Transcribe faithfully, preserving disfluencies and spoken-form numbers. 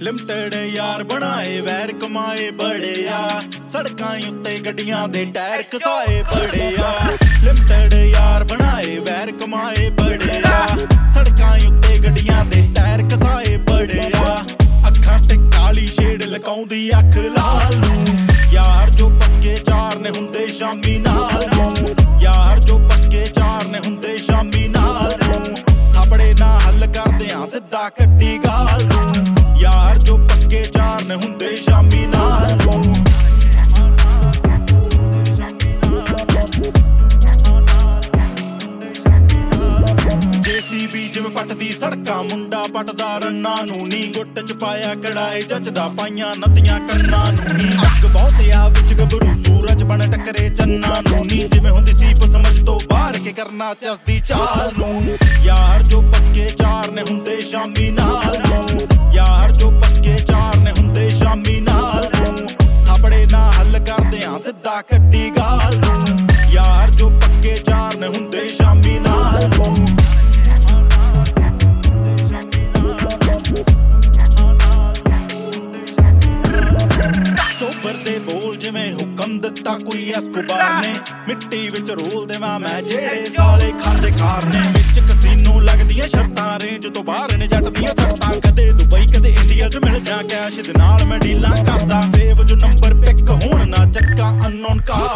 limited ਯਾਰ ਬਣਾਏ ਵੈਰ ਕਮਾਏ ਬੜੇ ਆ ਸੜਕਾਂ ਉੱਤੇ ਗੱਡੀਆਂ ਦੇ ਟਾਇਰ ਘਸਾਏ ਬੜੇ ਆ ਲਿਮਟਡ ਯਾਰ ਬਣਾਏ ਵੈਰ ਕਮਾਏ ਬੜੇ ਆ ਸੜਕਾਂ ਉੱਤੇ ਗੱਡੀਆਂ ਦੇ ਟਾਇਰ ਘਸਾਏ ਬੜੇ ਆ ਅੱਖਾਂ ਤੇ ਕਾਲੀ ਸ਼ੇਡ ਲਕਾਉਂਦੀ ਅੱਖ ਲਾਲ ਨੂੰ ਯਾਰ ਜੋ ਪੱਕੇ ਚਾਰ ਨੇ ਹੁੰਦੇ ਸ਼ਾਮੀ ਨਾਲ ਨੂੰ ਯਾਰ ਜੋ ਪੱਕੇ ਚਾਰ ਨੇ ਹੁੰਦੇ ਸ਼ਾਮੀ ਨਾਲ ਨੂੰ ਥਾਪੜੇ ਨਾ ਹੱਲ ਕਰਦੇ ਆ ਸਿੱਧਾ ਕੱਟੀ ਗਾਲ ਨੂੰ ਯਾਰ ਜੋ ਪੱਕੇ ਚਾਰ ਨੇ ਹੁੰਦੇ ਸ਼ਾਮੀ ਨਾਲ ਨੂੰ ਜੇਸੀਬੀ ਜਿਵੇਂ ਪੱਟਦੀ ਸੜਕਾਂ ਮੁੰਡਾ ਪੱਟਦਾ ਰੰਨਾਂ ਨੂੰ ਨੀ ਗੁੱਟ ਚ ਪਾਇਆ ਕੜਾਏ ਜੱਚਦਾ ਪਾਈਆਂ ਨੱਤੀਆਂ ਕੰਨਾਂ ਨੂੰ ਨੀ ਅੱਗ ਬਹੁਤ ਆ ਵਿੱਚ ਗੱਭਰੂ ਸੂਰਜ ਬਣ ਟੱਕਰੇ ਚੰਨਾਂ ਨੂੰ ਨੀ ਜਿਵੇਂ ਹੁੰਦੀ ਸੀ ਸਮਝ ਤੋਂ ਬਾਹਰ ਕੇ ਕਰਨਾ ਚਸਦੀ ਚਾਲ ਨੂੰ ਯਾਰ ਜੋ ਪੱਕੇ ਚਾਰ ਨੇ ਹੁੰਦੇ ਸ਼ਾਮੀ ਨਾਲ ਨੂੰ ਯਾਰ ਜੋ ਪੱਕੇ ਚਾਰ ਨੇ ਹੁੰਦੇ ਸ਼ਾਮੀ ਨਾਲ ਨੂੰ ਥਾਪੜੇ ਨਾ ਹੱਲ ਕਰਦੇ ਆ ਸਿੱਧਾ ਕੱਟੀ ਗਾਲ ਨੂੰ ਯਾਰ ਜੋ ਪੱਕੇ ਚਾਰ ਨੇ ਹੁੰਦੇ ਸ਼ਾਮੀ ਨਾਲ ਨੂੰ ਚੋਬਰ ਦੇ ਬੋਲ ਜਿਵੇਂ ਹੁਕਮ ਦਿੱਤਾ ਕੋਈ ਐਸਕੋਬਾਰ ਨੇ ਮਿੱਟੀ ਵਿੱਚ ਰੋਲ ਦੇਵਾਂ ਮੈਂ ਜਿਹੜੇ ਸਾਲੇ ਖਾਂਦੇ ਖਾਰ ਨੇ ਵਿੱਚ ਕਸੀਨੋ ਲੱਗਦੀਆਂ ਸ਼ਰਤਾਂ ਰੇਂਜ ਤੋਂ ਬਾਹਰ ਨੇ ਜੱਟ ਦੀਆਂ ਧਰਤਾਂ ਕਦੇ ਦੁਬਈ ਕਦੇ ਇੰਡੀਆ ਚ ਮਿਲ ਜਾ ਕੈਸ਼ ਦੇ ਨਾਲ ਮੈਂ ਡੀਲਾਂ ਕਰਦਾ ਸੇਵ ਜੋ ਨੰਬਰ ਪਿਕ ਹੋਣ ਨਾ ਚੱਕਾ ਅਨਨੋਨ ਕਾ